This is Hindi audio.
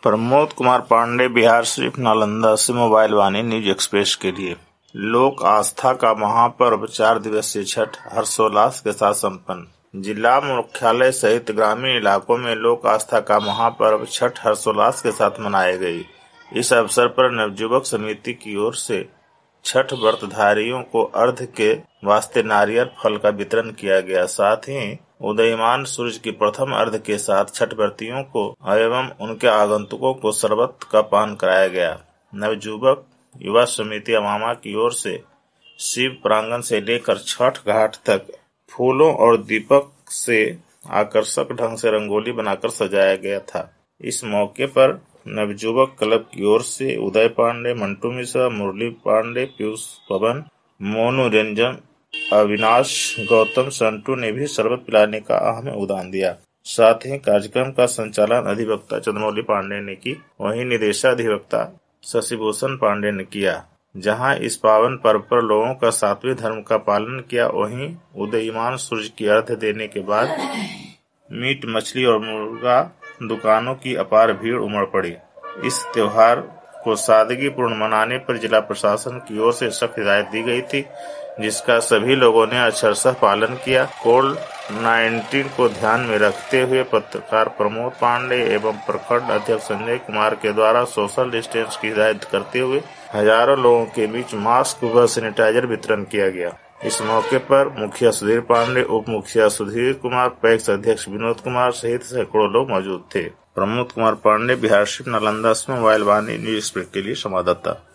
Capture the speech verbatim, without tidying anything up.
प्रमोद कुमार पांडे, बिहार शरीफ, नालंदा से मोबाइल वाणी न्यूज एक्सप्रेस के लिए। लोक आस्था का महापर्व चार दिवसीय छठ हर्षोल्लास के साथ संपन्न। जिला मुख्यालय सहित ग्रामीण इलाकों में लोक आस्था का महापर्व छठ हर्षोल्लास के साथ मनाई गई। इस अवसर पर नवयुवक समिति की ओर से छठ व्रतधारियों को अर्घ्य के वास्ते नारियल फल का वितरण किया गया। साथ ही उदयमान सूर्य की प्रथम अर्घ्य के साथ छठ व्रतियों को एवं उनके आगंतुकों को शरबत का पान कराया गया। नवयुवक युवा समिति अमामा की ओर से शिव प्रांगण से लेकर छठ घाट तक फूलों और दीपक से आकर्षक ढंग से रंगोली बनाकर सजाया गया था। इस मौके पर नवयुवक क्लब की ओर से उदय पांडे, मंटू मिश्रा, मुरली पांडे, पीयूष पवन, मोनू रंजन, अविनाश, गौतम, संटू ने भी शरबत पिलाने का अहम योगदान दिया। साथ ही कार्यक्रम का संचालन अधिवक्ता चंद्रमौली पांडे ने की, वहीं निदेशाधिवक्ता शशिभूषण पांडे ने किया। जहां इस पावन पर्व पर लोगों का सात्विक धर्म का पालन किया, वहीं उदयमान सूर्य की अर्घ्य देने के बाद मीट, मछली और मुर्गा दुकानों की अपार भीड़ उमड़ पड़ी। इस त्योहार को सादगी पूर्ण मनाने पर जिला प्रशासन की ओर से सख्त हिदायत दी गई थी, जिसका सभी लोगों ने अक्षरशः पालन किया। कोविड नाइन्टीन को ध्यान में रखते हुए पत्रकार प्रमोद पांडे एवं प्रखंड अध्यक्ष संजय कुमार के द्वारा सोशल डिस्टेंस की हिदायत करते हुए हजारों लोगों के बीच मास्क व सैनिटाइजर वितरण किया गया। इस मौके पर मुखिया सुधीर पांडे, उप मुखिया सुधीर कुमार, पैक्स अध्यक्ष विनोद कुमार सहित सैकड़ों लोग मौजूद थे। प्रमोद कुमार पांडे, बिहार शरीफ, नालंदा से मोबाइल वाणी न्यूज एक्सप्रेस के लिए संवाददाता।